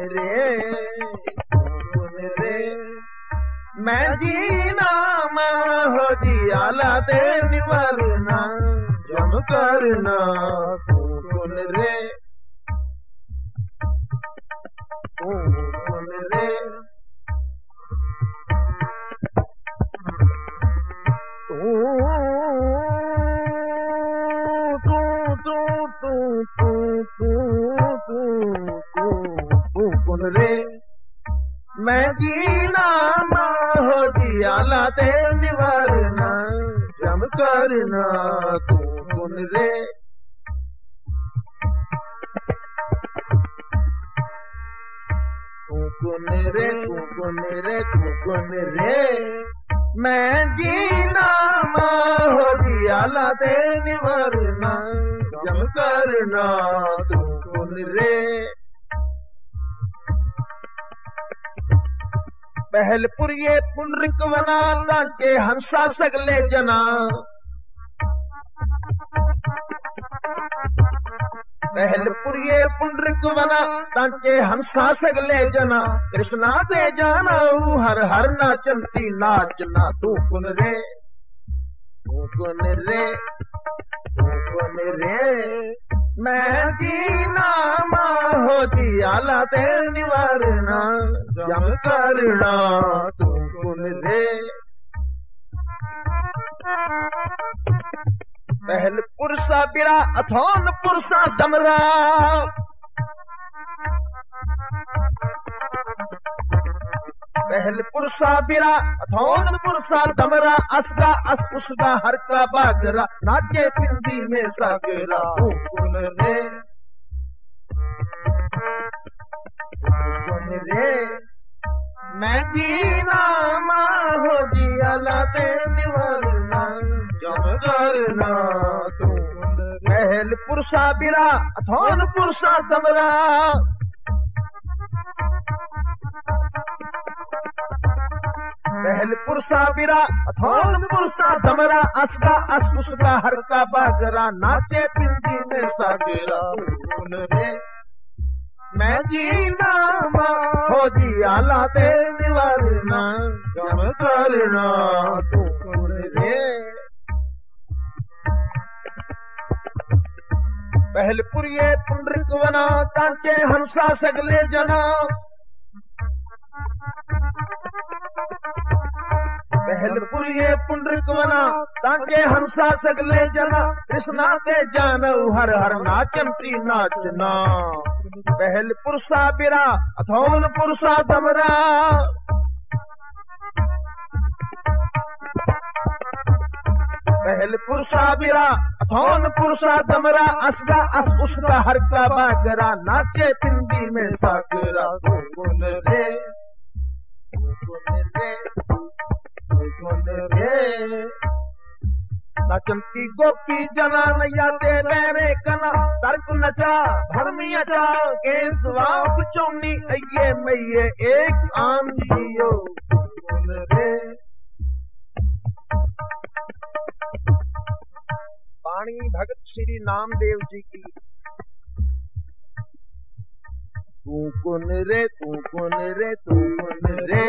रे रे मैं जीना हो जियाला ते निवरना जम करना कौन रे कौन रे कौन रे मैं जीना हो जियाला ते निवारना जम करना तू कौन रे तू कौन रे तू कौन रे तू कौन रे मैं जीना हो जियाला ते निवारना जम करना तू कौन रे पहलपुरिये पुंडरिक वना ताके हंसा सगले जना पहलपुरिये पुंडरिक वना ताके हंसा सगले जना कृष्णा ते जाना हर हर नाचंती नाचना तू कौन रे तू कौन रे तू कौन रे मैं जीना हो जियाला ते निवारना जम करना तू कौन रे पहल पुरसा बिरा अथौन पुरसा दमरा पहल पुरसा बिरा अथौन पुरसा दमरा असगा अस उसगा हर का बागरा नाचे पिंदी में सागरा तू कौन रे कौन रे मैं जीना हो जियाला ते निवरना जम करना तू पहल पुरसा बिरा अथौन पुरसा दमरा पहल पुरसा बिरा अथौन पुरसा दमरा असगा अस उसगा हर का बागरा नाचे पिंदी में सागरा कौन रे मैं जीना हो जियाला ते निवारना जम करना तू कौन रे पहलपुरिये पुंडरिक वना ताके हंसा सगले जना पहलपुरिये पुंडरिक वना ताके हंसा सगले जना कृष्णा ते जानऊ हर हर नाचंती नाचना पहल पुरसा बिरा अथौन पुरसा दमरा पहल पुरसा बिरा अथौन पुरसा दमरा असगा अस उसगा हर का बागरा नाचे पिंदी में सागरा तू कौन रे कौन रे कौन रे नचंती गोपी जना नैया ते मेरे कना तर्क नचा धर्मी अचा केसवा चौनी अये मैये एक आम जियो कौन रे वाणी भगत श्री नामदेव जी की तू कौन रे तू कौन रे तू कौन रे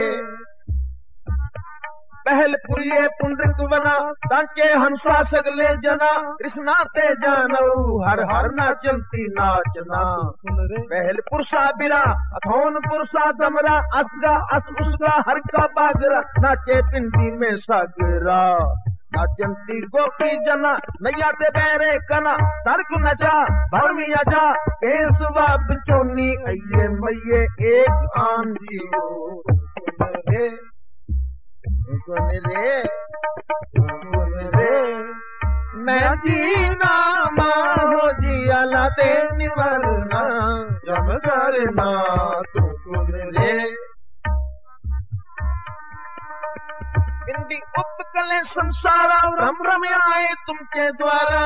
पहलपुरिये पुंडरिक वना ताके हंसा सगले जना कृष्णा ते जानऊ हर हर नाचंती नाचना पहल पुरसा बिरा अथौन पुरसा दमरा असगा अस उसगा हर का बागरा नाचे पिंडी में सागरा नाचंती गोपी जना नैया ते बैरे कना तर्क नचा भरमी अजा केसवा बिचौनी अये मैये एक आम जियो कौन रे कौन रे मैं जीना हो जियाला ते निवरना जम करना तू कौन रे इंदी उपकले संसारा रम रम आए तुमके द्वारा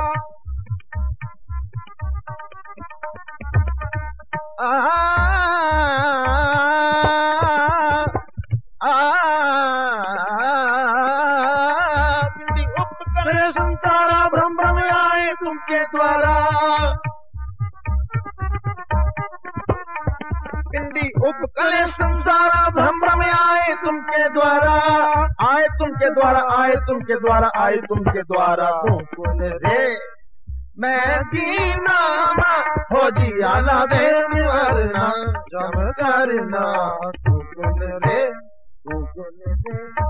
संसारा भ्रम भ्रम आए तुमके द्वारा पिंडी उपकले संसारा भ्रम भ्रम आए तुमके द्वारा, आए तुमके द्वारा, आए तुमके द्वारा, आए तुमके द्वारा। कुकुन रे मैं दीना हो जी आला दे निवारना जम करना। कुकुन रे कुकुन रे